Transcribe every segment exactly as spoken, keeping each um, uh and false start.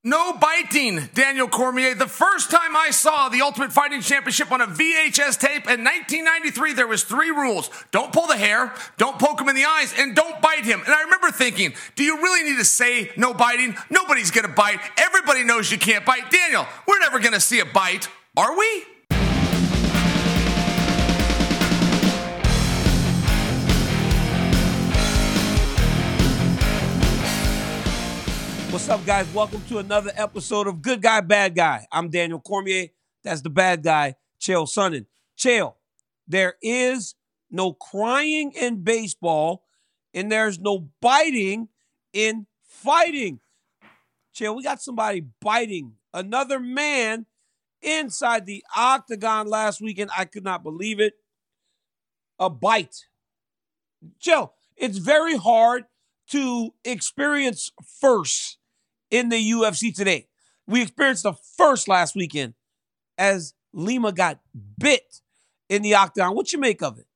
No biting, Daniel Cormier. The first time I saw the Ultimate Fighting Championship on a V H S tape in nineteen ninety-three, there was three rules. Don't pull the hair, don't poke him in the eyes, and don't bite him. And I remember thinking, do you really need to say no biting? Nobody's going to bite. Everybody knows you can't bite. Daniel, we're never going to see a bite, are we? What's up, guys? Welcome to another episode of Good Guy, Bad Guy. I'm Daniel Cormier. That's the bad guy, Chael Sonnen. Chael, there is no crying in baseball, and there's no biting in fighting. Chael, we got somebody biting another man inside the octagon last weekend. I could not believe it. A bite. Chael, it's very hard to experience first in the U F C today. We experienced the first last weekend as Lima got bit in the octagon. What you make of it?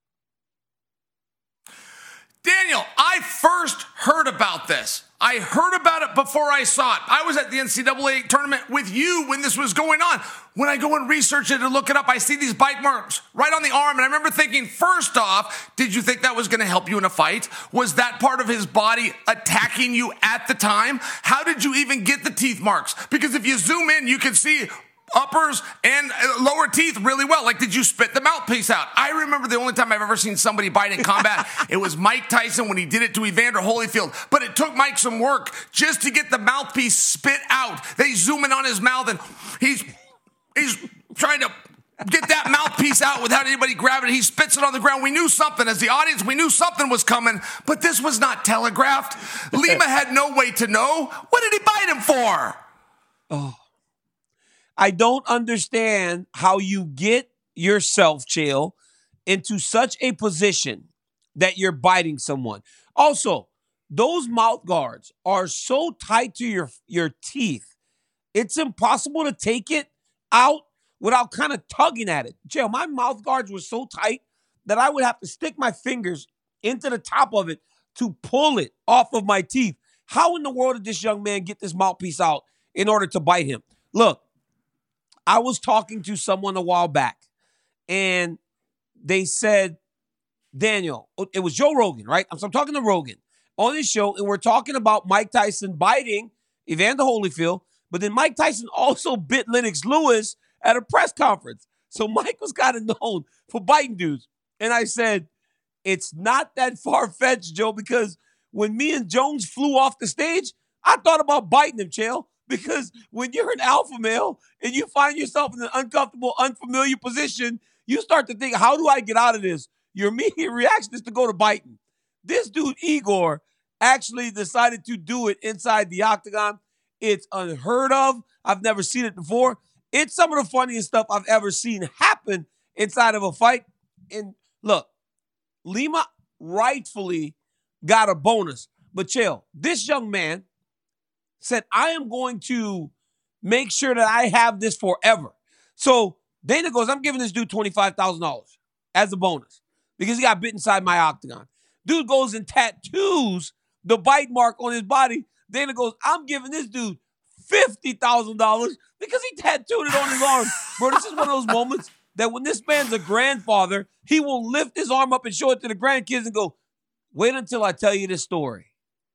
Daniel, I first heard about this. I heard about it before I saw it. I was at the N C double A tournament with you when this was going on. When I go and research it and look it up, I see these bite marks right on the arm. And I remember thinking, first off, did you think that was going to help you in a fight? Was that part of his body attacking you at the time? How did you even get the teeth marks? Because if you zoom in, you can see uppers and lower teeth really well. Like, did you spit the mouthpiece out? I remember the only time I've ever seen somebody bite in combat, it was Mike Tyson when he did it to Evander Holyfield. But it took Mike some work just to get the mouthpiece spit out. They zoom in on his mouth and he's he's trying to get that mouthpiece out without anybody grabbing it. He spits it on the ground. We knew something. As the audience, we knew something was coming, but this was not telegraphed. Lima had no way to know. What did he bite him for? Oh. I don't understand how you get yourself, Chael, into such a position that you're biting someone. Also, those mouth guards are so tight to your, your teeth, it's impossible to take it out without kind of tugging at it. Chael, my mouth guards were so tight that I would have to stick my fingers into the top of it to pull it off of my teeth. How in the world did this young man get this mouthpiece out in order to bite him? Look, I was talking to someone a while back, and they said, Daniel, it was Joe Rogan, right? So I'm talking to Rogan on his show, and we're talking about Mike Tyson biting Evander Holyfield, but then Mike Tyson also bit Lennox Lewis at a press conference. So Mike was kind of known for biting dudes. And I said, it's not that far-fetched, Joe, because when me and Jones flew off the stage, I thought about biting him, Chael. Because when you're an alpha male and you find yourself in an uncomfortable, unfamiliar position, you start to think, how do I get out of this? Your immediate reaction is to go to biting. This dude, Igor, actually decided to do it inside the octagon. It's unheard of. I've never seen it before. It's some of the funniest stuff I've ever seen happen inside of a fight. And look, Lima rightfully got a bonus. But Chael, this young man said, I am going to make sure that I have this forever. So Dana goes, I'm giving this dude twenty-five thousand dollars as a bonus because he got bit inside my octagon. Dude goes and tattoos the bite mark on his body. Dana goes, I'm giving this dude fifty thousand dollars because he tattooed it on his arm. Bro, this is one of those moments that when this man's a grandfather, he will lift his arm up and show it to the grandkids and go, wait until I tell you this story.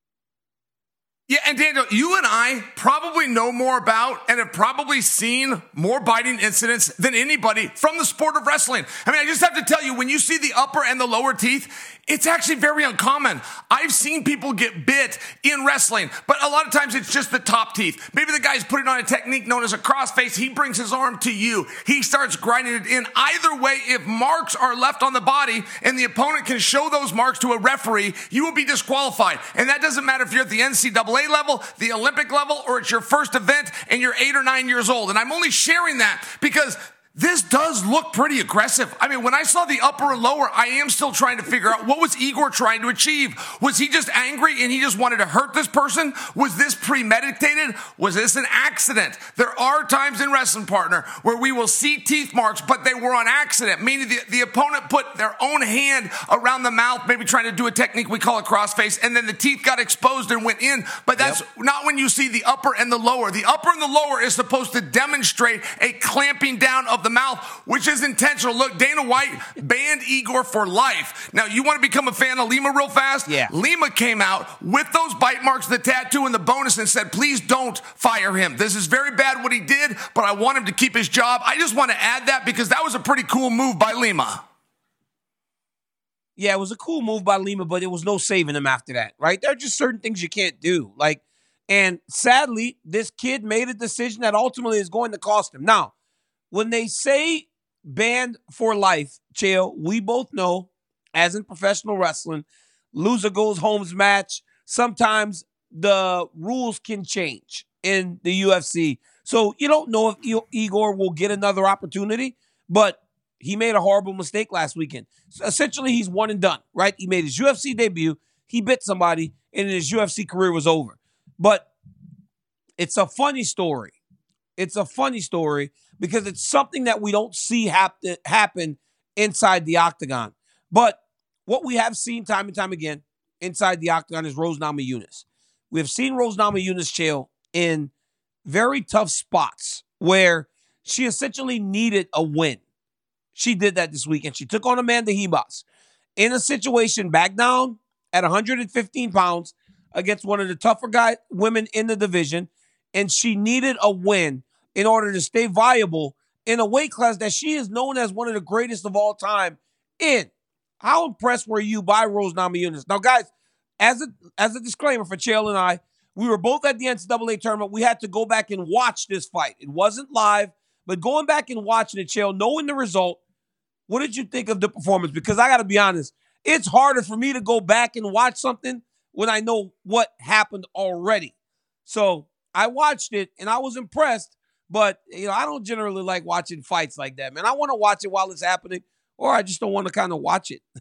Yeah, and Daniel, you and I probably know more about and have probably seen more biting incidents than anybody from the sport of wrestling. I mean, I just have to tell you, when you see the upper and the lower teeth, it's actually very uncommon. I've seen people get bit in wrestling, but a lot of times it's just the top teeth. Maybe the guy's putting on a technique known as a crossface. He brings his arm to you. He starts grinding it in. Either way, if marks are left on the body and the opponent can show those marks to a referee, you will be disqualified. And that doesn't matter if you're at the N C double A level, the Olympic level, or it's your first event and you're eight or nine years old. And I'm only sharing that because this does look pretty aggressive. I mean, when I saw the upper and lower, I am still trying to figure out what was Igor trying to achieve. Was he just angry and he just wanted to hurt this person? Was this premeditated? Was this an accident? There are times in wrestling, partner, where we will see teeth marks, but they were on accident, meaning the, the opponent put their own hand around the mouth, maybe trying to do a technique we call a crossface, and then the teeth got exposed and went in. But that's yep. not when you see the upper and the lower. The upper and the lower is supposed to demonstrate a clamping down of the mouth, which is intentional. Look, Dana White banned Igor for life. Now, you want to become a fan of Lima real fast? Yeah. Lima came out with those bite marks, the tattoo, and the bonus and said, please don't fire him. This is very bad what he did, but I want him to keep his job. I just want to add that because that was a pretty cool move by Lima. Yeah, it was a cool move by Lima, but it was no saving him after that, right? There are just certain things you can't do. Like, and sadly, this kid made a decision that ultimately is going to cost him. Now, when they say banned for life, Chael, we both know, as in professional wrestling, loser goes home's match. Sometimes the rules can change in the U F C. So you don't know if Igor will get another opportunity, but he made a horrible mistake last weekend. So essentially, he's one and done, right? He made his U F C debut, he bit somebody, and his U F C career was over. But it's a funny story. It's a funny story because it's something that we don't see hap- happen inside the octagon. But what we have seen time and time again inside the octagon is Rose Namajunas. We have seen Rose Namajunas, Chael, in very tough spots where she essentially needed a win. She did that this weekend. She took on Amanda Ribas in a situation back down at one hundred fifteen pounds against one of the tougher guy women in the division, and she needed a win in order to stay viable in a weight class that she is known as one of the greatest of all time in. How impressed were you by Rose Namajunas? Now, guys, as a as a disclaimer for Chael and I, we were both at the N C double A tournament. We had to go back and watch this fight. It wasn't live, but going back and watching it, Chael, knowing the result, what did you think of the performance? Because I got to be honest, it's harder for me to go back and watch something when I know what happened already. So I watched it, and I was impressed. But, you know, I don't generally like watching fights like that, man. I want to watch it while it's happening, or I just don't want to kind of watch it.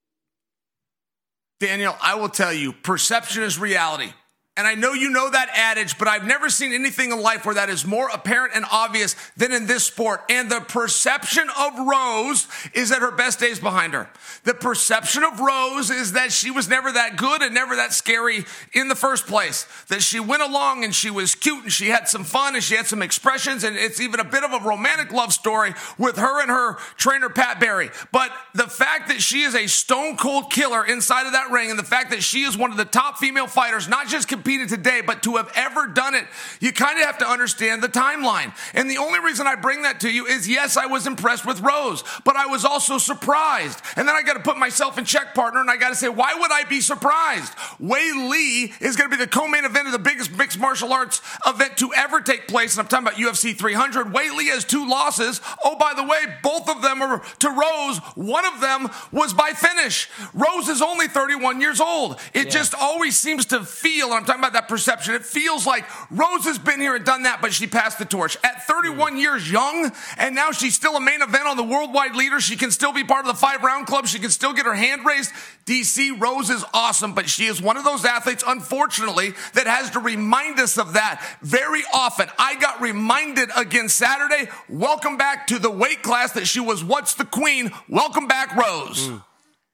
Daniel, I will tell you, perception is reality. And I know you know that adage, but I've never seen anything in life where that is more apparent and obvious than in this sport. And the perception of Rose is that her best days behind her. The perception of Rose is that she was never that good and never that scary in the first place. That she went along and she was cute and she had some fun and she had some expressions, and it's even a bit of a romantic love story with her and her trainer, Pat Barry. But the fact that she is a stone cold killer inside of that ring, and the fact that she is one of the top female fighters, not just competing today, but to have ever done it, you kind of have to understand the timeline. And the only reason I bring that to you is, yes, I was impressed with Rose, but I was also surprised. And then I got to put myself in check, partner, and I got to say, why would I be surprised? Wei Lee is going to be the co-main event of the biggest mixed martial arts event to ever take place, and I'm talking about U F C three hundred. Wei Lee has two losses. Oh, by the way, both of them are to Rose. One of them was by finish. Rose is only thirty-one years old. It yeah. just always seems to feel, and I'm talking about that perception, it feels like Rose has been here and done that, but she passed the torch. At thirty-one mm. years young, and now she's still a main event on the worldwide leader. She can still be part of the five-round club. She can still get her hand raised. D C, Rose is awesome, but she is one of those athletes, unfortunately, that has to remind us of that very often. I got reminded again Saturday, welcome back to the weight class that she was once the queen. Welcome back, Rose. Mm.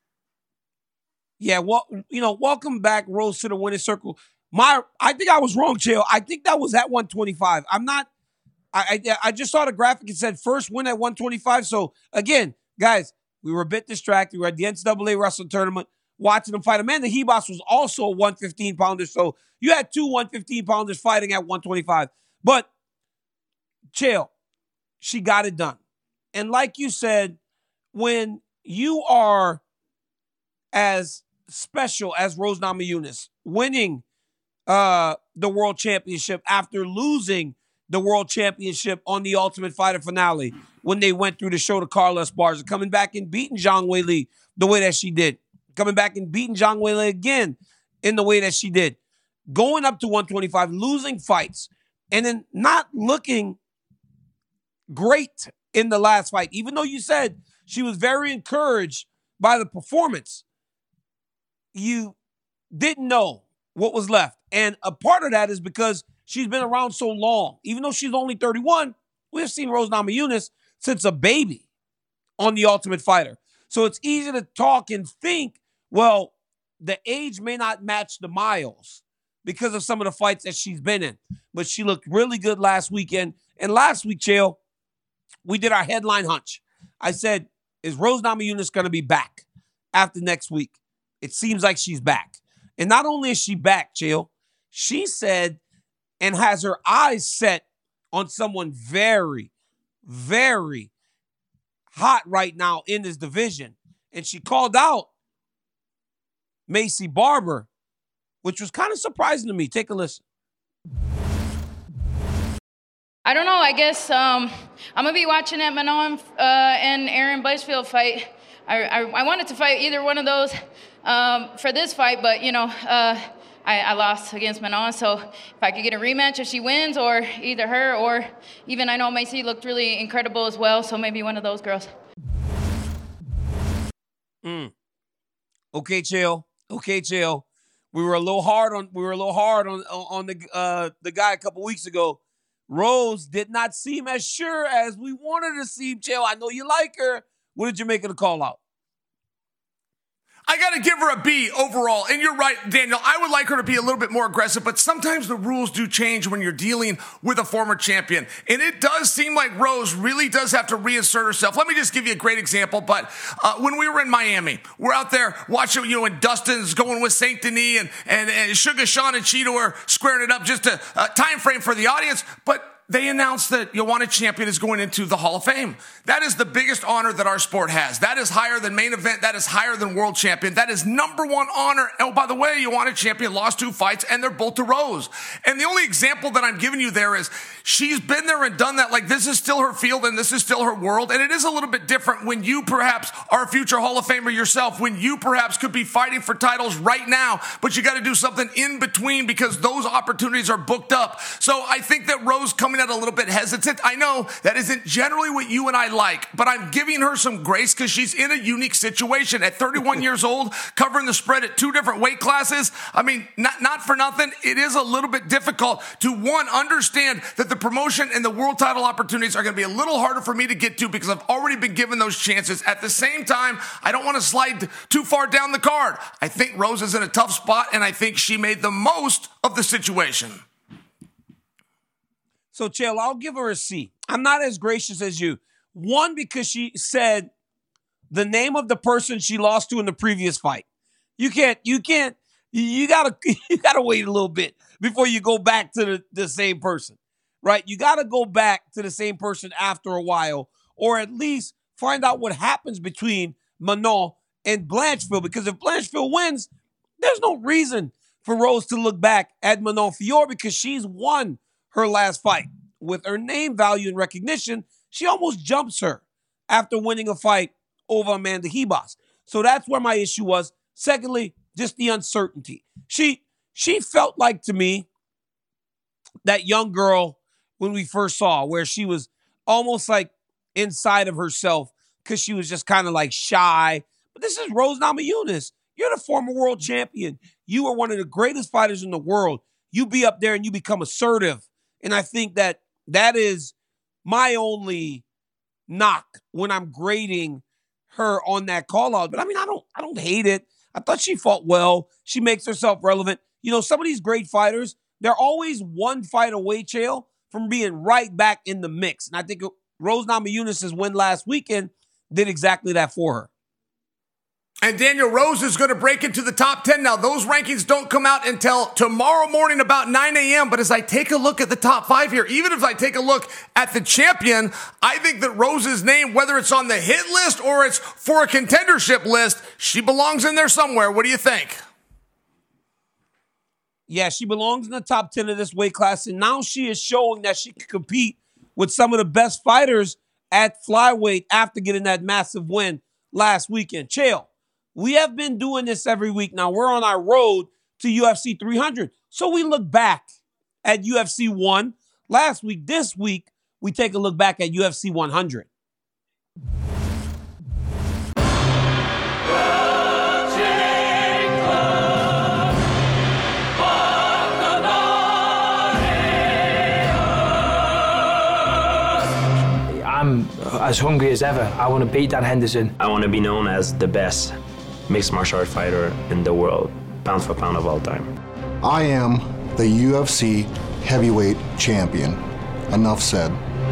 Yeah, well, you know, welcome back, Rose, to the winning circle. My, I think I was wrong, Chael. I think that was at one twenty-five. I'm not, I, I, I just saw the graphic. It said first win at one twenty-five. So, again, guys, we were a bit distracted. We were at the N C double A wrestling tournament watching them fight. Amanda Ribas was also a one fifteen pounder. So, you had two one fifteen pounders fighting at one twenty-five. But, Chael, she got it done. And like you said, when you are as special as Rose Namajunas, winning uh, the World Championship after losing the World Championship on the Ultimate Fighter finale when they went through the show to Carla Esparza, coming back and beating Zhang Weili the way that she did, coming back and beating Zhang Weili again in the way that she did, going up to one twenty-five, losing fights, and then not looking great in the last fight. Even though you said she was very encouraged by the performance, you didn't know what was left. And a part of that is because she's been around so long. Even though she's only thirty-one, we've seen Rose Namajunas since a baby on The Ultimate Fighter. So it's easy to talk and think, well, the age may not match the miles because of some of the fights that she's been in. But she looked really good last weekend. And last week, Chael, we did our headline hunch. I said, is Rose Namajunas going to be back after next week? It seems like she's back. And not only is she back, Chael, she said and has her eyes set on someone very, very hot right now in this division. And she called out Maycee Barber, which was kind of surprising to me. Take a listen. I don't know. I guess um, I'm going to be watching that Manon uh, and Aaron Blaisfield fight. I, I, I wanted to fight either one of those um, for this fight, but, you know, uh, I, I lost against Manon. So if I could get a rematch if she wins, or either her or even I know Maycee looked really incredible as well, so maybe one of those girls. Mm. Okay, Chael. Okay, Chael. We were a little hard on we were a little hard on on the uh, the guy a couple weeks ago. Rose did not seem as sure as we wanted her to seem, Chael. I know you like her. What did you make of the call out? I got to give her a B overall. And you're right, Daniel. I would like her to be a little bit more aggressive, but sometimes the rules do change when you're dealing with a former champion. And it does seem like Rose really does have to reinsert herself. Let me just give you a great example. But uh, when we were in Miami, we're out there watching, you know, when Dustin's going with Saint Denis and, and, and Sugar Sean and Cheeto are squaring it up, just a, a time frame for the audience. But they announced that Joanna Champion is going into the Hall of Fame. That is the biggest honor that our sport has. That is higher than main event. That is higher than world champion. That is number one honor. Oh, by the way, Joanna Champion lost two fights, and they're both to Rose. And the only example that I'm giving you there is she's been there and done that. Like, this is still her field, and this is still her world. And it is a little bit different when you perhaps are a future Hall of Famer yourself, when you perhaps could be fighting for titles right now, but you got to do something in between because those opportunities are booked up. So I think that Rose coming out a little bit hesitant. I know that isn't generally what you and I like, but I'm giving her some grace because she's in a unique situation at thirty-one years old, covering the spread at two different weight classes. I mean, not, not for nothing. It is a little bit difficult to, one, understand that the promotion and the world title opportunities are going to be a little harder for me to get to because I've already been given those chances. At the same time, I don't want to slide too far down the card. I think Rose is in a tough spot, and I think she made the most of the situation. So, Chael, I'll give her a C. I'm not as gracious as you. One, because she said the name of the person she lost to in the previous fight. You can't, you can't, you gotta, you gotta wait a little bit before you go back to the, the same person, right? You gotta go back to the same person after a while, or at least find out what happens between Manon and Blanchfield, because if Blanchfield wins, there's no reason for Rose to look back at Manon Fiorot because she's won her last fight. With her name value and recognition, she almost jumps her after winning a fight over Amanda Ribas. So that's where my issue was. Secondly, just the uncertainty. She she felt like, to me, that young girl when we first saw her, where she was almost like inside of herself because she was just kind of like shy. But this is Rose Namajunas. You're the former world champion. You are one of the greatest fighters in the world. You be up there and you become assertive. And I think that that is my only knock when I'm grading her on that call out. But I mean, I don't, I don't hate it. I thought she fought well. She makes herself relevant. You know, some of these great fighters, they're always one fight away, Chael, from being right back in the mix. And I think Rose Namajunas' win last weekend did exactly that for her. And Daniel, Rose is going to break into the top ten. Now, those rankings don't come out until tomorrow morning about nine a.m. But as I take a look at the top five here, even if I take a look at the champion, I think that Rose's name, whether it's on the hit list or it's for a contendership list, she belongs in there somewhere. What do you think? Yeah, she belongs in the top ten of this weight class. And now she is showing that she can compete with some of the best fighters at flyweight after getting that massive win last weekend. Chael, we have been doing this every week. Now we're on our road to U F C three hundred. So we look back at U F C one last week. This week, we take a look back at U F C one hundred. I'm as hungry as ever. I want to beat Dan Henderson. I want to be known as the best mixed martial art fighter in the world, pound for pound of all time. I am the U F C heavyweight champion. Enough said.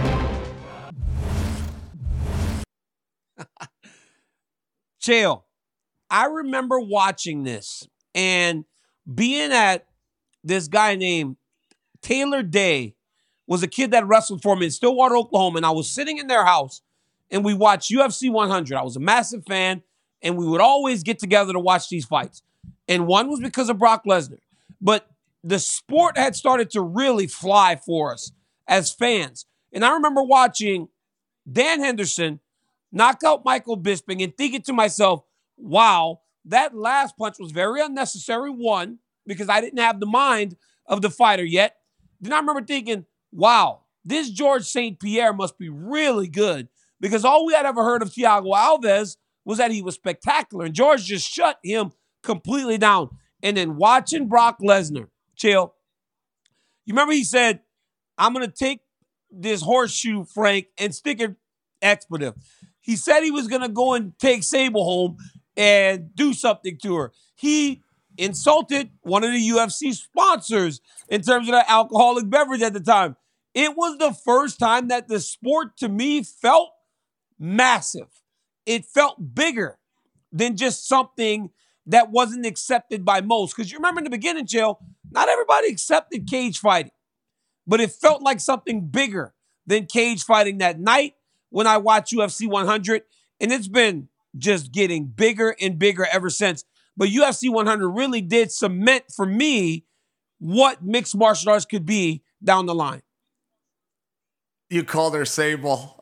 Chael, I remember watching this and being at this guy named Taylor Day, was a kid that wrestled for me in Stillwater, Oklahoma, and I was sitting in their house and we watched U F C one hundred. I was a massive fan and we would always get together to watch these fights. And one was because of Brock Lesnar. But the sport had started to really fly for us as fans. And I remember watching Dan Henderson knock out Michael Bisping and thinking to myself, wow, that last punch was very unnecessary, one, because I didn't have the mind of the fighter yet. Then I remember thinking, wow, this George Saint Pierre must be really good, because all we had ever heard of Thiago Alves was that he was spectacular, and George just shut him completely down. And then watching Brock Lesnar, Chael, you remember he said, I'm going to take this horseshoe, Frank, and stick it expletive. He said he was going to go and take Sable home and do something to her. He insulted one of the U F C sponsors in terms of the alcoholic beverage at the time. It was the first time that the sport, to me, felt massive. It felt bigger than just something that wasn't accepted by most. Because you remember in the beginning, Chael, not everybody accepted cage fighting. But it felt like something bigger than cage fighting that night when I watched U F C one hundred. And it's been just getting bigger and bigger ever since. But U F C one hundred really did cement for me what mixed martial arts could be down the line. You called her Sable.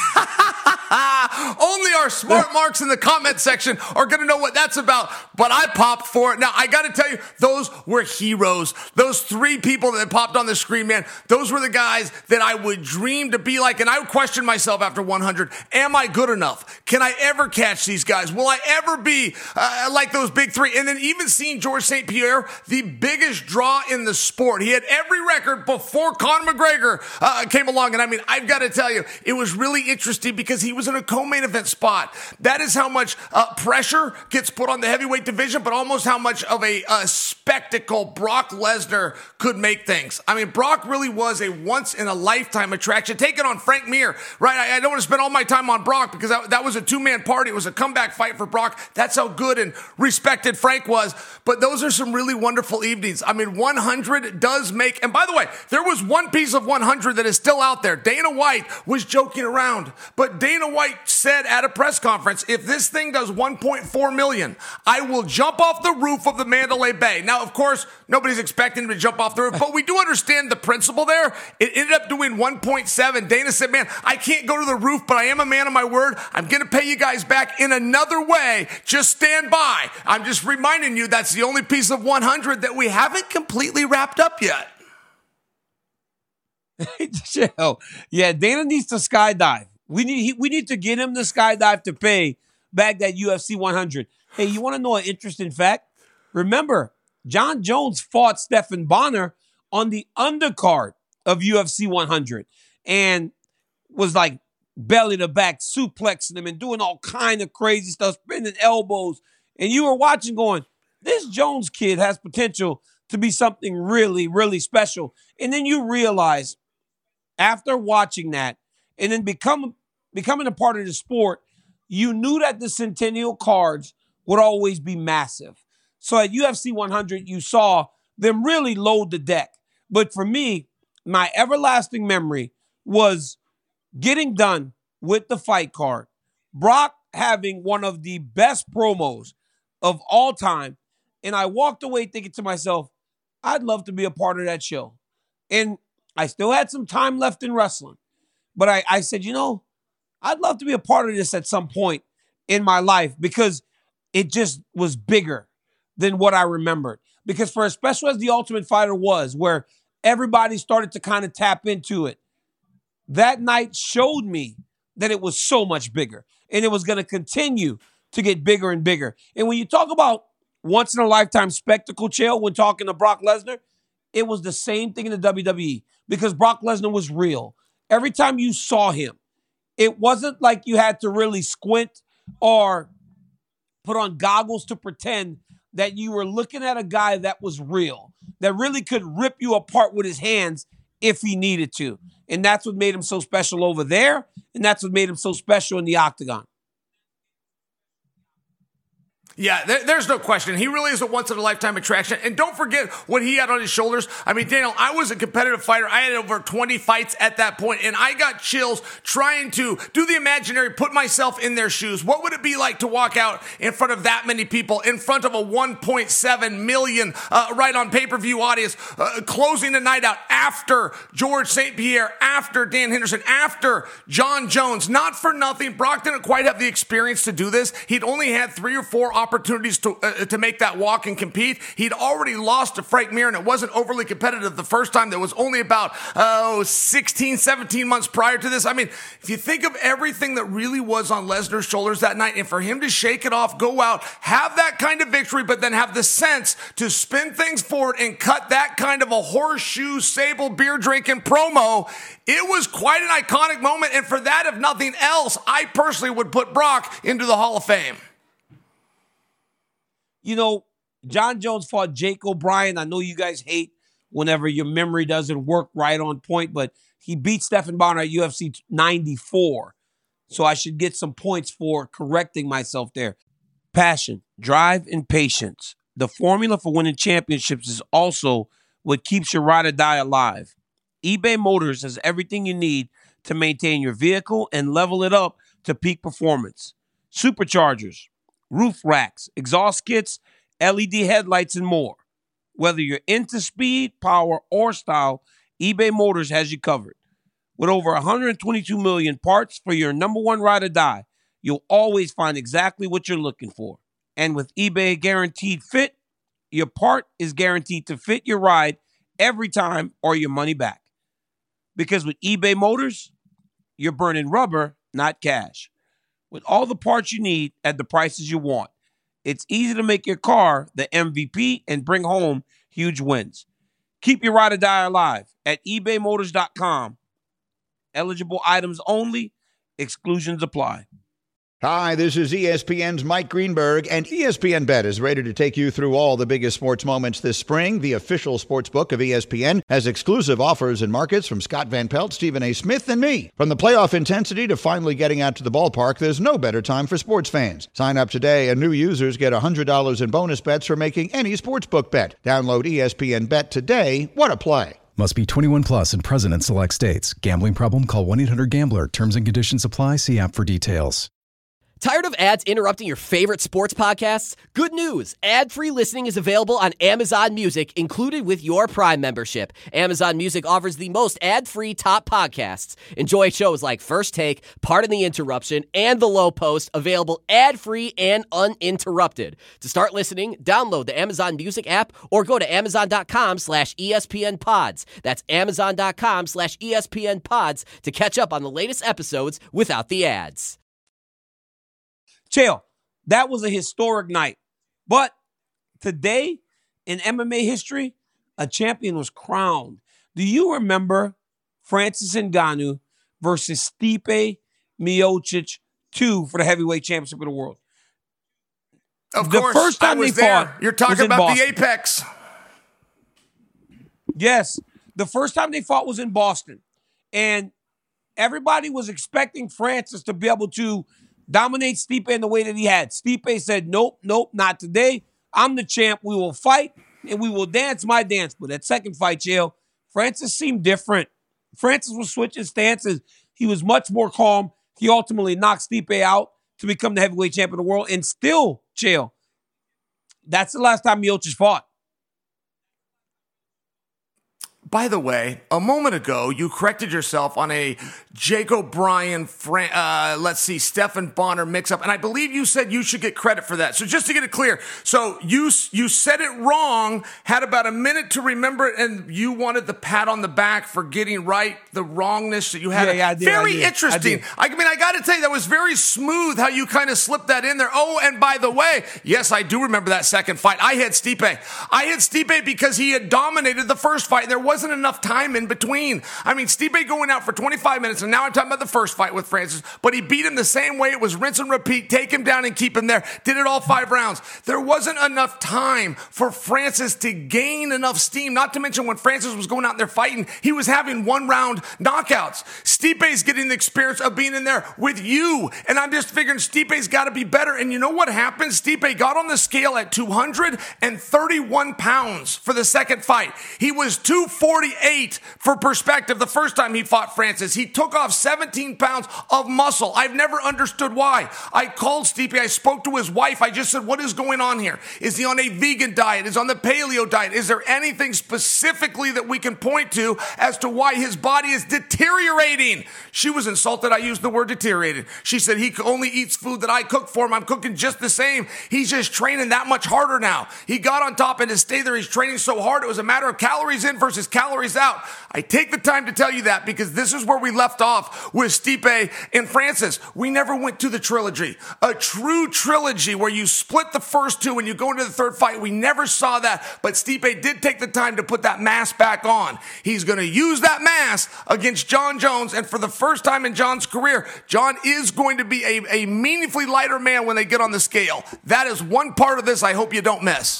Only our smart marks in the comment section are going to know what that's about, but I popped for it. Now, I got to tell you, those were heroes. Those three people that popped on the screen, man, those were the guys that I would dream to be like, and I questioned myself after one hundred, am I good enough? Can I ever catch these guys? Will I ever be uh, like those big three? And then even seeing George Saint Pierre, the biggest draw in the sport. He had every record before Conor McGregor uh, came along, and I mean, I've got to tell you, it was really interesting because he was in a co-main event spot. That is how much uh, pressure gets put on the heavyweight division, but almost how much of a uh, spectacle Brock Lesnar could make things. I mean, Brock really was a once-in-a-lifetime attraction. Taking on Frank Mir, right? I, I don't want to spend all my time on Brock because that, that was a two-man party. It was a comeback fight for Brock. That's how good and respected Frank was. But those are some really wonderful evenings. I mean, one hundred does make, and by the way, there was one piece of one hundred that is still out there. Dana White was joking around, but Dana White said at a press conference, if this thing does one point four million, I will jump off the roof of the Mandalay Bay. Now, of course, nobody's expecting him to jump off the roof, but we do understand the principle there. It ended up doing one point seven. Dana said, man, I can't go to the roof, but I am a man of my word. I'm going to pay you guys back in another way. Just stand by. I'm just reminding you that's the only piece of one hundred that we haven't completely wrapped up yet. Chill. Yeah, Dana needs to skydive. We need he, we need to get him the skydive to pay back that U F C one hundred. Hey, you want to know an interesting fact? Remember, John Jones fought Stephan Bonnar on the undercard of U F C one hundred and was like belly to back suplexing him and doing all kind of crazy stuff, spinning elbows. And you were watching going, this Jones kid has potential to be something really, really special. And then you realize after watching that and then become, becoming a part of the sport, you knew that the Centennial cards would always be massive. So at U F C one hundred, you saw them really load the deck. But for me, my everlasting memory was getting done with the fight card, Brock having one of the best promos of all time, and I walked away thinking to myself, I'd love to be a part of that show. And I still had some time left in wrestling. But I, I said, you know, I'd love to be a part of this at some point in my life because it just was bigger than what I remembered. Because for as special as The Ultimate Fighter was, where everybody started to kind of tap into it, that night showed me that it was so much bigger. And it was going to continue to get bigger and bigger. And when you talk about once-in-a-lifetime spectacle, Chael, when talking to Brock Lesnar, it was the same thing in the W W E because Brock Lesnar was real. Every time you saw him, It wasn't like you had to really squint or put on goggles to pretend that you were looking at a guy that was real, that really could rip you apart with his hands if he needed to. And that's what made him so special over there, and that's what made him so special in the octagon. Yeah, there, there's no question. He really is a once-in-a-lifetime attraction. And don't forget what he had on his shoulders. I mean, Daniel, I was a competitive fighter. I had over twenty fights at that point, and I got chills trying to do the imaginary, put myself in their shoes. What would it be like to walk out in front of that many people, in front of a one point seven million uh, right on pay-per-view audience, uh, closing the night out after George Saint Pierre, after Dan Henderson, after John Jones? Not for nothing, Brock didn't quite have the experience to do this. He'd only had three or four opportunities opportunities to uh, to make that walk and compete. He'd already lost to Frank Mir, and it wasn't overly competitive the first time. That was only about oh, sixteen, seventeen months prior to this. I mean, if you think of everything that really was on Lesnar's shoulders that night, and for him to shake it off, go out, have that kind of victory, but then have the sense to spin things forward and cut that kind of a horseshoe sable beer drinking promo, it was quite an iconic moment. And for that, if nothing else, I personally would put Brock into the Hall of Fame. You know, John Jones fought Jake O'Brien. I know you guys hate whenever your memory doesn't work right on point, but he beat Stephan Bonnar at U F C ninety-four. So I should get some points for correcting myself there. Passion, drive, and patience. The formula for winning championships is also what keeps your ride or die alive. eBay Motors has everything you need to maintain your vehicle and level it up to peak performance. Superchargers, roof racks, exhaust kits, L E D headlights, and more. Whether you're into speed, power, or style, eBay Motors has you covered. With over one hundred twenty-two million parts for your number one ride or die, you'll always find exactly what you're looking for. And with eBay Guaranteed Fit, your part is guaranteed to fit your ride every time or your money back. Because with eBay Motors, you're burning rubber, not cash. With all the parts you need at the prices you want, it's easy to make your car the M V P and bring home huge wins. Keep your ride or die alive at ebay motors dot com. Eligible items only. Exclusions apply. Hi, this is E S P N's Mike Greenberg, and E S P N Bet is ready to take you through all the biggest sports moments this spring. The official sports book of E S P N has exclusive offers and markets from Scott Van Pelt, Stephen A. Smith, and me. From the playoff intensity to finally getting out to the ballpark, there's no better time for sports fans. Sign up today, and new users get one hundred dollars in bonus bets for making any sportsbook bet. Download E S P N Bet today. What a play. Must be twenty-one plus and present in select states. Gambling problem? Call one eight hundred gambler. Terms and conditions apply. See app for details. Tired of ads interrupting your favorite sports podcasts? Good news! Ad-free listening is available on Amazon Music, included with your Prime membership. Amazon Music offers the most ad-free top podcasts. Enjoy shows like First Take, Pardon the Interruption, and The Low Post, available ad-free and uninterrupted. To start listening, download the Amazon Music app or go to amazon.com slash ESPN pods. That's amazon.com slash ESPN pods to catch up on the latest episodes without the ads. Chael, that was a historic night. But today, in M M A history, a champion was crowned. Do you remember Francis Ngannou versus Stipe Miocic two for the heavyweight championship of the world? Of the course, first time I was they there. fought You're talking was in about Boston. the Apex. Yes. The first time they fought was in Boston. And everybody was expecting Francis to be able to dominate Stipe in the way that he had. Stipe said, nope, nope, not today. I'm the champ. We will fight, and we will dance my dance. But that second fight, Chael, Francis seemed different. Francis was switching stances. He was much more calm. He ultimately knocked Stipe out to become the heavyweight champion of the world. And still, Chael, that's the last time Miocic fought. By the way, a moment ago, you corrected yourself on a Jake O'Brien, Fran- uh, let's see, Stephan Bonnar mix-up, and I believe you said you should get credit for that. So just to get it clear, so you you said it wrong, had about a minute to remember it, and you wanted the pat on the back for getting right the wrongness that you had. Yeah, yeah, I did, Very I did, interesting. I, I mean, I got got to tell you, that was very smooth how you kind of slipped that in there. Oh, and by the way, yes, I do remember that second fight. I had Stipe. I had Stipe because he had dominated the first fight, and there wasn't enough time in between. I mean, Stipe going out for twenty-five minutes, and now I'm talking about the first fight with Francis, but he beat him the same way. It was rinse and repeat, take him down and keep him there. Did it all five rounds. There wasn't enough time for Francis to gain enough steam, not to mention when Francis was going out there fighting, he was having one-round knockouts. Stipe's getting the experience of being in there with you, and I'm just figuring Stipe's got to be better. And you know what happened? Stipe got on the scale at two hundred thirty-one pounds for the second fight. He was two forty-eight for perspective the first time he fought Francis. He took off seventeen pounds of muscle. I've never understood why. I called Stipe. I spoke to his wife. I just said, what is going on here? Is he on a vegan diet? Is he on the paleo diet? Is there anything specifically that we can point to as to why his body is deteriorating? She was insulted. I used the word deteriorated. She said he only eats food that I cook for him. I'm cooking just the same. He's just training that much harder now. He got on top and to stay there, he's training so hard. It was a matter of calories in versus calories out. I take the time to tell you that because this is where we left off with Stipe and Francis. We never went to the trilogy. A true trilogy where you split the first two and you go into the third fight. We never saw that, but Stipe did take the time to put that mask back on. He's going to use that mask against Jon Jones, and for the first time in Jon's career, Jon is going to be a, a meaningfully lighter man when they get on the scale. That is one part of this I hope you don't miss.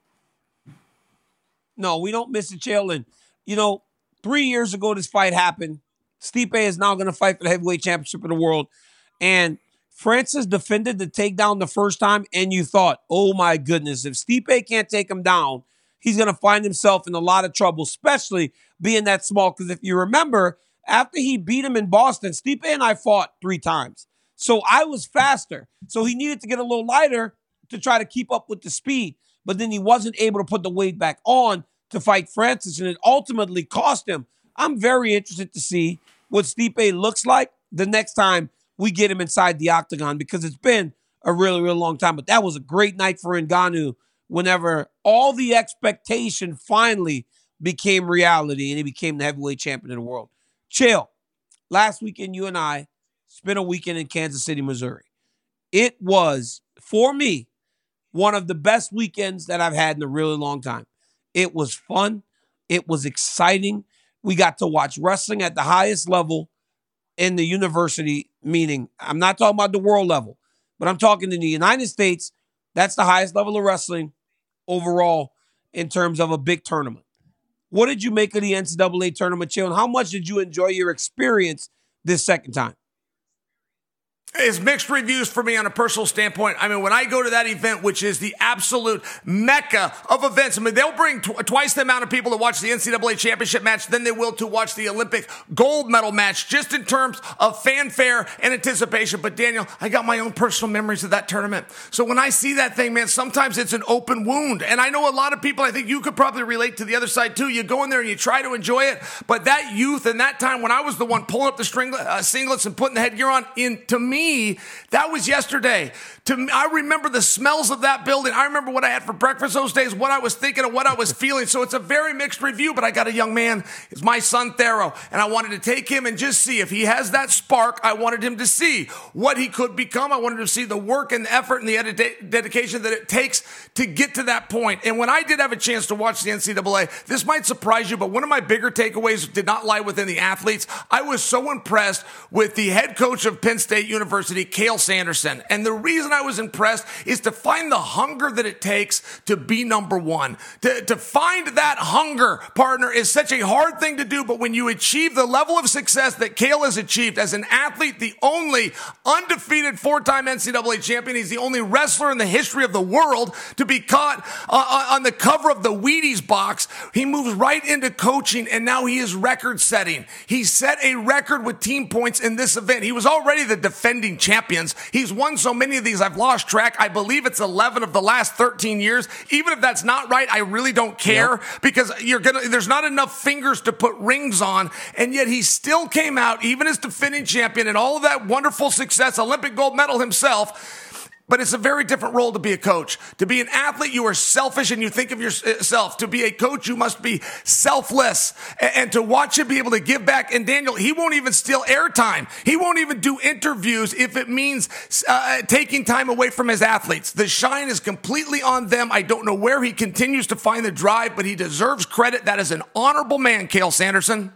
No, we don't miss it, Chael. And, you know, three years ago this fight happened. Stipe is now going to fight for the heavyweight championship of the world. And Francis defended the takedown the first time, and you thought, oh my goodness, if Stipe can't take him down, he's going to find himself in a lot of trouble, especially being that small. Because if you remember, after he beat him in Boston, Stipe and I fought three times. So I was faster. So he needed to get a little lighter to try to keep up with the speed. But then he wasn't able to put the weight back on to fight Francis, and it ultimately cost him. I'm very interested to see what Stipe looks like the next time we get him inside the octagon, because it's been a really, really long time. But that was a great night for Ngannou whenever all the expectation finally became reality and he became the heavyweight champion of the world. Chael, last weekend you and I spent a weekend in Kansas City, Missouri. It was, for me, one of the best weekends that I've had in a really long time. It was fun. It was exciting. We got to watch wrestling at the highest level in the university, meaning I'm not talking about the world level, but I'm talking in the United States. That's the highest level of wrestling overall in terms of a big tournament. What did you make of the N C double A tournament, Chael, and how much did you enjoy your experience this second time? It's mixed reviews for me on a personal standpoint. I mean, when I go to that event, which is the absolute mecca of events, I mean, they'll bring tw- twice the amount of people to watch the N C double A championship match than they will to watch the Olympic gold medal match, just in terms of fanfare and anticipation. But Daniel, I got my own personal memories of that tournament. So when I see that thing, man, sometimes it's an open wound. And I know a lot of people, I think you could probably relate to the other side too. You go in there and you try to enjoy it. But that youth and that time when I was the one pulling up the string, uh, singlets and putting the headgear on, in to me, that was yesterday. To me, I remember the smells of that building. I remember what I had for breakfast those days, what I was thinking, and what I was feeling. So it's a very mixed review, but I got a young man. It's my son, Thero, and I wanted to take him and just see if he has that spark. I wanted him to see what he could become. I wanted to see the work and the effort and the ed- dedication that it takes to get to that point. And when I did have a chance to watch the N C double A, this might surprise you, but one of my bigger takeaways did not lie within the athletes. I was so impressed with the head coach of Penn State University, Cael Sanderson. And the reason I was impressed is to find the hunger that it takes to be number one. To, to find that hunger, partner, is such a hard thing to do, but when you achieve the level of success that Cael has achieved as an athlete, the only undefeated four-time N C double A champion, he's the only wrestler in the history of the world to be caught uh, on the cover of the Wheaties box. He moves right into coaching, and now he is record-setting. He set a record with team points in this event. He was already the defending champions. He's won so many of these, I've lost track. I believe it's eleven of the last thirteen years. Even if that's not right, I really don't care, yep. because you're gonna. There's not enough fingers to put rings on, and yet he still came out, even as defending champion, and all of that wonderful success, Olympic gold medal himself. But it's a very different role to be a coach. To be an athlete, you are selfish and you think of yourself. To be a coach, you must be selfless. And to watch him be able to give back. And Daniel, he won't even steal airtime. He won't even do interviews if it means uh, taking time away from his athletes. The shine is completely on them. I don't know where he continues to find the drive, but he deserves credit. That is an honorable man, Cael Sanderson.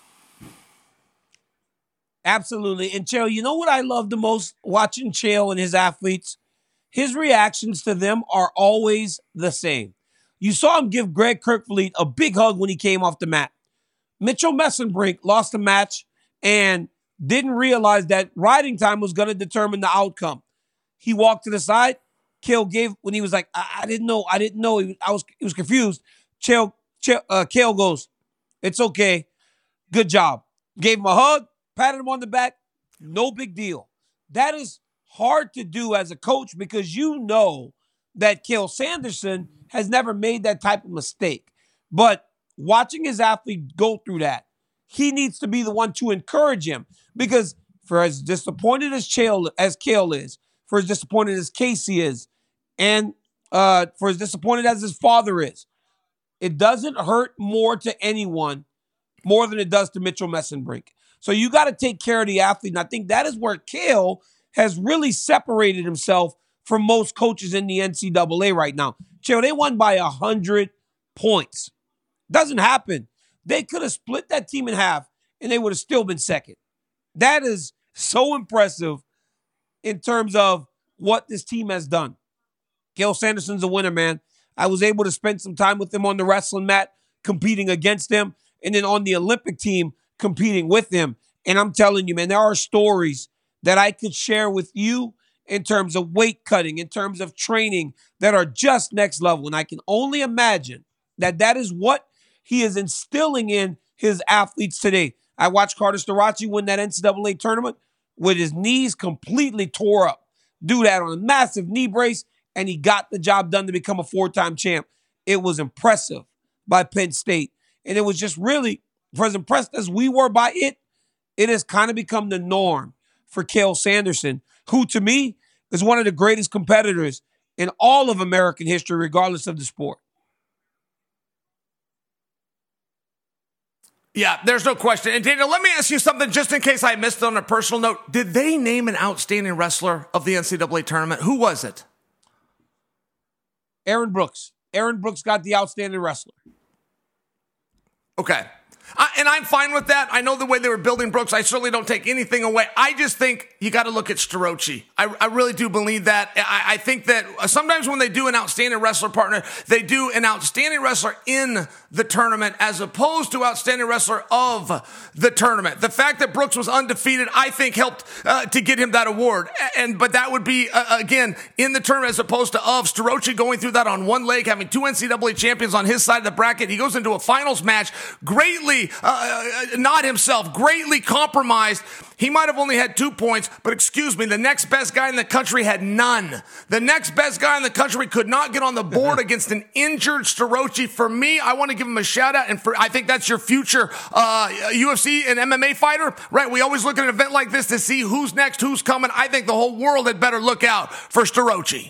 Absolutely. And Chael, you know what I love the most watching Chael and his athletes? His reactions to them are always the same. You saw him give Greg Kerkvliet a big hug when he came off the mat. Mitchell Messenbrink lost the match and didn't realize that riding time was going to determine the outcome. He walked to the side. Cael gave, when he was like, I, I didn't know, I didn't know. He, I was, he was confused. Chael, Chael, uh, Cael goes, it's okay. Good job. Gave him a hug, patted him on the back. No big deal. That is hard to do as a coach because you know that Cael Sanderson has never made that type of mistake. But watching his athlete go through that, he needs to be the one to encourage him because for as disappointed as Chael, as Cael is, for as disappointed as Casey is, and uh, for as disappointed as his father is, it doesn't hurt more to anyone more than it does to Mitchell Messenbrink. So you got to take care of the athlete. And I think that is where Cael has really separated himself from most coaches in the N C double A right now. Chael, they won by one hundred points. Doesn't happen. They could have split that team in half, and they would have still been second. That is so impressive in terms of what this team has done. Cael Sanderson's a winner, man. I was able to spend some time with him on the wrestling mat, competing against him, and then on the Olympic team, competing with him. And I'm telling you, man, there are stories that I could share with you in terms of weight cutting, in terms of training that are just next level. And I can only imagine that that is what he is instilling in his athletes today. I watched Carter Starocci win that N C double A tournament with his knees completely tore up. Do that on a massive knee brace, and he got the job done to become a four-time champ. It was impressive by Penn State. And it was just really, for as impressed as we were by it, it has kind of become the norm for Cael Sanderson, who to me is one of the greatest competitors in all of American history, regardless of the sport. Yeah, there's no question. And Daniel, let me ask you something just in case I missed it on a personal note. Did they name an outstanding wrestler of the N C double A tournament? Who was it? Aaron Brooks. Aaron Brooks got the outstanding wrestler. Okay. I, and I'm fine with that. I know the way they were building Brooks. I certainly don't take anything away. I just think you got to look at Starocci. I, I really do believe that. I, I think that sometimes when they do an outstanding wrestler partner, they do an outstanding wrestler in the tournament as opposed to outstanding wrestler of the tournament. The fact that Brooks was undefeated, I think, helped uh, to get him that award. And but that would be, uh, again, in the tournament as opposed to of. Starocci going through that on one leg, having two N C double A champions on his side of the bracket. He goes into a finals match greatly Uh, not himself, greatly compromised. He might have only had two points, but excuse me, the next best guy in the country had none. The next best guy in the country could not get on the board against an injured Starocci. For me, I want to give him a shout out, and for I think that's your future uh, U F C and M M A fighter, right? We always look at an event like this to see who's next, who's coming. I think the whole world had better look out for Starocci.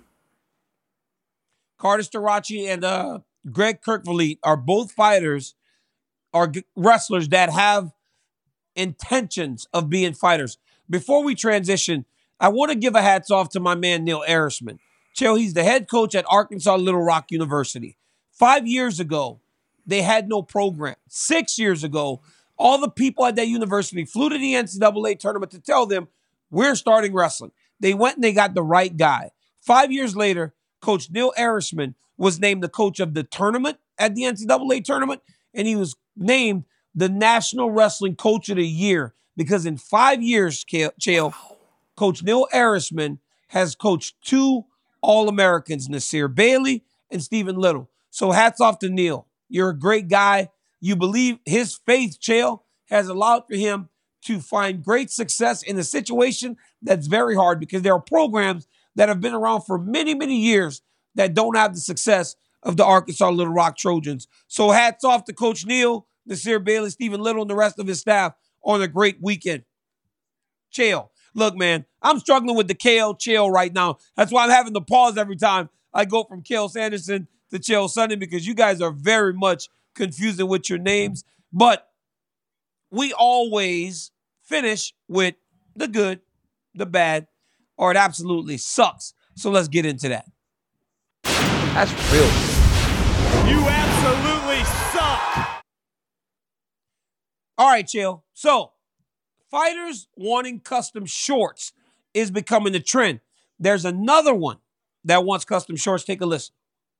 Carter Starocci and uh, Greg Kerkvliet are both fighters are wrestlers that have intentions of being fighters. Before we transition, I want to give a hats off to my man, Neil Arisman. Chael, he's the head coach at Arkansas Little Rock University. Five years ago, they had no program. Six years ago, all the people at that university flew to the N C double A tournament to tell them, we're starting wrestling. They went and they got the right guy. Five years later, Coach Neil Arisman was named the coach of the tournament at the N C double A tournament, and he was named the National Wrestling Coach of the Year because in five years, Chael, Coach Neil Arisman has coached two All-Americans, Nasir Bailey and Stephen Little. So hats off to Neil. You're a great guy. You believe his faith, Chael, has allowed for him to find great success in a situation that's very hard because there are programs that have been around for many, many years that don't have the success of the Arkansas Little Rock Trojans. So hats off to Coach Neil, Nasir Bailey, Stephen Little, and the rest of his staff on a great weekend. Chael, Look, man, I'm struggling with the K L Chael right now. That's why I'm having to pause every time I go from Chael Sanderson to Chael Sonnen, because you guys are very much confusing with your names. But we always finish with the good, the bad, or it absolutely sucks. So let's get into that. That's real. You absolutely suck. All right, Chael. So, fighters wanting custom shorts is becoming the trend. There's another one that wants custom shorts. Take a listen.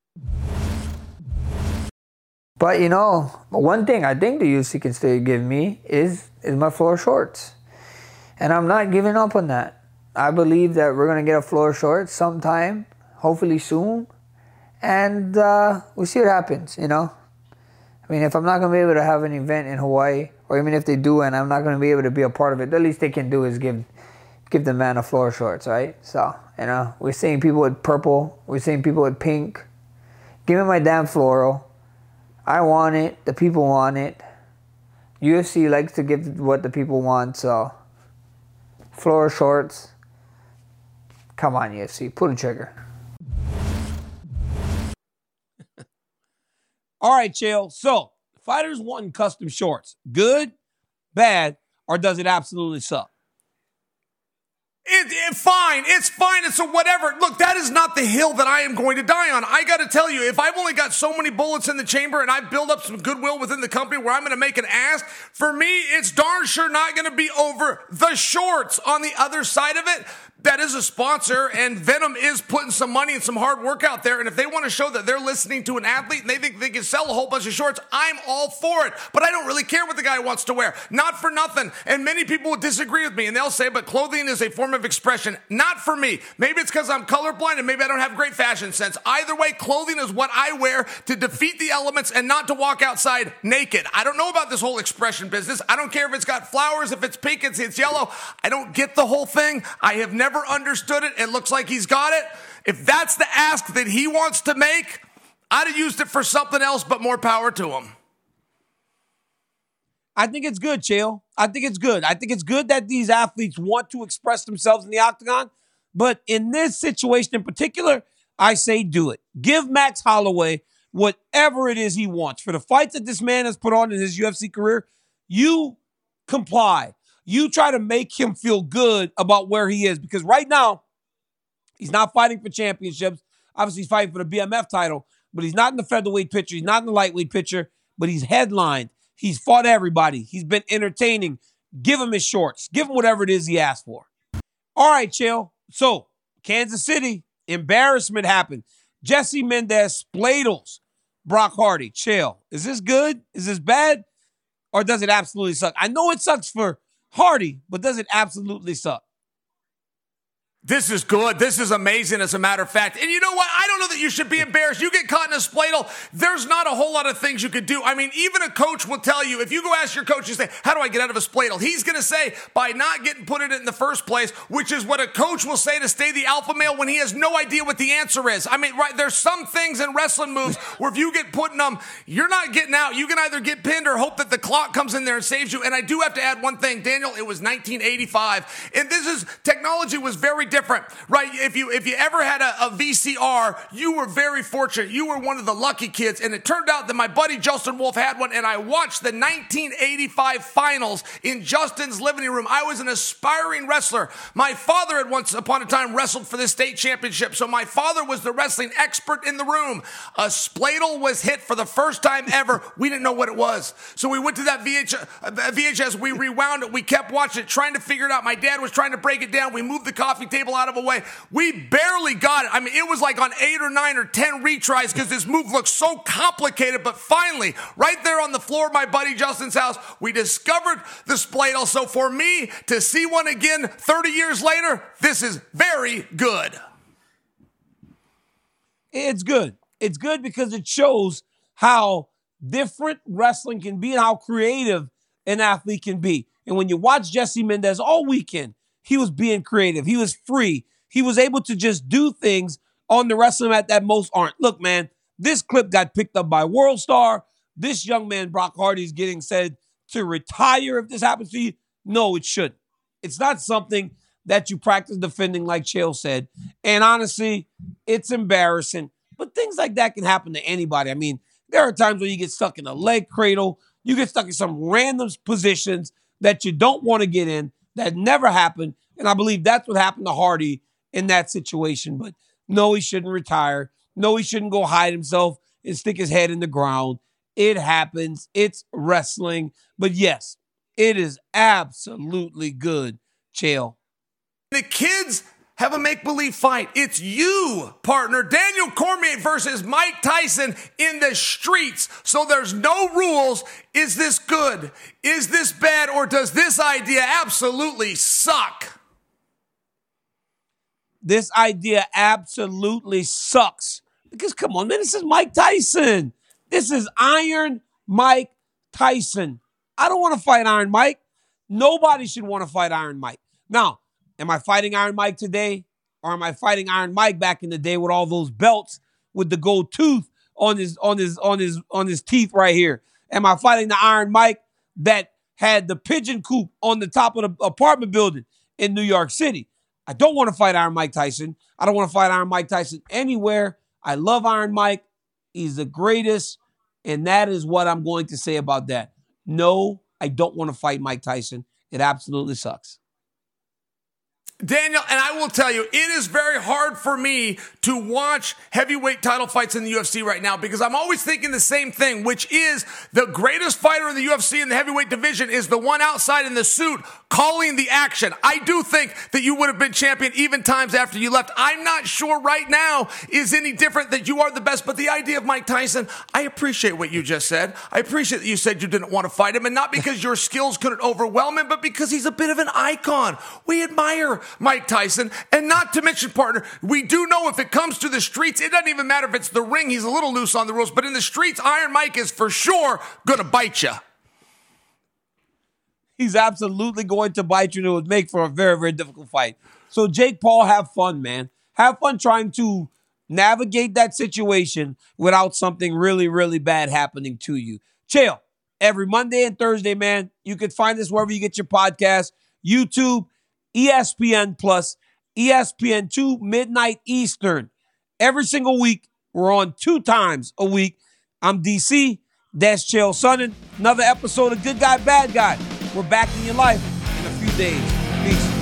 But, you know, one thing I think the U F C can still give me is, is my floor shorts. And I'm not giving up on that. I believe that we're going to get a floor short sometime, hopefully soon. And uh, we'll see what happens, you know. I mean, if I'm not going to be able to have an event in Hawaii, or even if they do and I'm not going to be able to be a part of it, the least they can do is give give the man a floor shorts, right? So, you know, we're seeing people with purple. We're seeing people with pink. Give me my damn floral. I want it. The people want it. U F C likes to give what the people want, so floor shorts. Come on, U F C. Pull the trigger. All right, Chael. So, fighters wanting custom shorts. Good, bad, or does it absolutely suck? It, it, fine. It's fine. It's a whatever. Look, that is not the hill that I am going to die on. I got to tell you, if I've only got so many bullets in the chamber and I build up some goodwill within the company where I'm going to make an ask, for me, it's darn sure not going to be over the shorts. On the other side of it, that is a sponsor, and Venom is putting some money and some hard work out there. And if they want to show that they're listening to an athlete and they think they can sell a whole bunch of shorts, I'm all for it. But I don't really care what the guy wants to wear. Not for nothing. And many people will disagree with me, and they'll say, but clothing is a form of expression. Not for me. Maybe it's because I'm colorblind and maybe I don't have great fashion sense. Either way, clothing is what I wear to defeat the elements and not to walk outside naked. I don't know about this whole expression business. I don't care if it's got flowers, if it's pink, it's, it's yellow. I don't get the whole thing. I have never understood it. It looks like he's got it. If that's the ask that he wants to make, I'd have used it for something else, but more power to him. I think it's good, Chael. I think it's good. I think it's good that these athletes want to express themselves in the octagon. But in this situation in particular, I say do it. Give Max Holloway whatever it is he wants. For the fights that this man has put on in his U F C career, you comply. You try to make him feel good about where he is. Because right now, he's not fighting for championships. Obviously, he's fighting for the B M F title. But he's not in the featherweight picture. He's not in the lightweight picture. But he's headlined. He's fought everybody. He's been entertaining. Give him his shorts. Give him whatever it is he asked for. All right, Chael. So, Kansas City, embarrassment happened. Jesse Mendez spladles Brock Hardy. Chael, is this good? Is this bad? Or does it absolutely suck? I know it sucks for Hardy, but does it absolutely suck? This is good. This is amazing, as a matter of fact. And you know what? I don't know that you should be embarrassed. You get caught in a spladle, there's not a whole lot of things you could do. I mean, even a coach will tell you, if you go ask your coach, you say, how do I get out of a spladle? He's going to say, by not getting put in it in the first place, which is what a coach will say to stay the alpha male when he has no idea what the answer is. I mean, right, there's some things in wrestling moves where if you get put in them, you're not getting out. You can either get pinned or hope that the clock comes in there and saves you. And I do have to add one thing, Daniel, it was nineteen eighty-five. And this is, technology was very different, right? If you if you ever had a, a V C R, you were very fortunate. You were one of the lucky kids. And it turned out that my buddy Justin Wolf had one, and I watched the nineteen eighty-five finals in Justin's living room. I was an aspiring wrestler. My father had once upon a time wrestled for the state championship, so my father was the wrestling expert in the room. A spladle was hit for the first time ever. We didn't know what it was. So we went to that V H, uh, V H S, we rewound it, we kept watching it, trying to figure it out. My dad was trying to break it down. We moved the coffee table out of a way. We barely got it. I mean, it was like on eight or nine or ten retries because this move looked so complicated. But finally, right there on the floor of my buddy Justin's house, we discovered the spladle. So for me to see one again thirty years later, this is very good. It's good. It's good because it shows how different wrestling can be and how creative an athlete can be. And when you watch Jesse Mendez all weekend, he was being creative. He was free. He was able to just do things on the wrestling mat that most aren't. Look, man, this clip got picked up by World Star. This young man, Brock Hardy, is getting said to retire if this happens to you. No, it shouldn't. It's not something that you practice defending, like Chael said. And honestly, it's embarrassing. But things like that can happen to anybody. I mean, there are times when you get stuck in a leg cradle. You get stuck in some random positions that you don't want to get in, that never happened. And I believe that's what happened to Hardy in that situation. But no, he shouldn't retire. No, he shouldn't go hide himself and stick his head in the ground. It happens. It's wrestling. But yes, it is absolutely good, Chael. The kids have a make-believe fight. It's you, partner. Daniel Cormier versus Mike Tyson in the streets. So there's no rules. Is this good? Is this bad? Or does this idea absolutely suck? This idea absolutely sucks. Because come on, man, this is Mike Tyson. This is Iron Mike Tyson. I don't want to fight Iron Mike. Nobody should want to fight Iron Mike. Now, am I fighting Iron Mike today? Or am I fighting Iron Mike back in the day with all those belts with the gold tooth on his on his on his on his teeth right here? Am I fighting the Iron Mike that had the pigeon coop on the top of the apartment building in New York City? I don't want to fight Iron Mike Tyson. I don't want to fight Iron Mike Tyson anywhere. I love Iron Mike. He's the greatest. And that is what I'm going to say about that. No, I don't want to fight Mike Tyson. It absolutely sucks. Daniel, and I will tell you, it is very hard for me to watch heavyweight title fights in the U F C right now because I'm always thinking the same thing, which is the greatest fighter in the U F C in the heavyweight division is the one outside in the suit calling the action. I do think that you would have been champion even times after you left. I'm not sure right now is any different that you are the best, but the idea of Mike Tyson, I appreciate what you just said. I appreciate that you said you didn't want to fight him, and not because your skills couldn't overwhelm him, but because he's a bit of an icon. We admire Mike Tyson, and not to mention, partner, we do know if it comes to the streets, it doesn't even matter if it's the ring, he's a little loose on the rules, but in the streets, Iron Mike is for sure gonna bite you. He's absolutely going to bite you, and it would make for a very, very difficult fight. So Jake Paul, have fun, man. Have fun trying to navigate that situation without something really, really bad happening to you. Chael, every Monday and Thursday, man, you can find us wherever you get your podcast, YouTube, E S P N Plus, E S P N two, midnight Eastern. Every single week, we're on two times a week. I'm D C, that's Chael Sonnen. Another episode of Good Guy, Bad Guy. We're back in your life in a few days. Peace.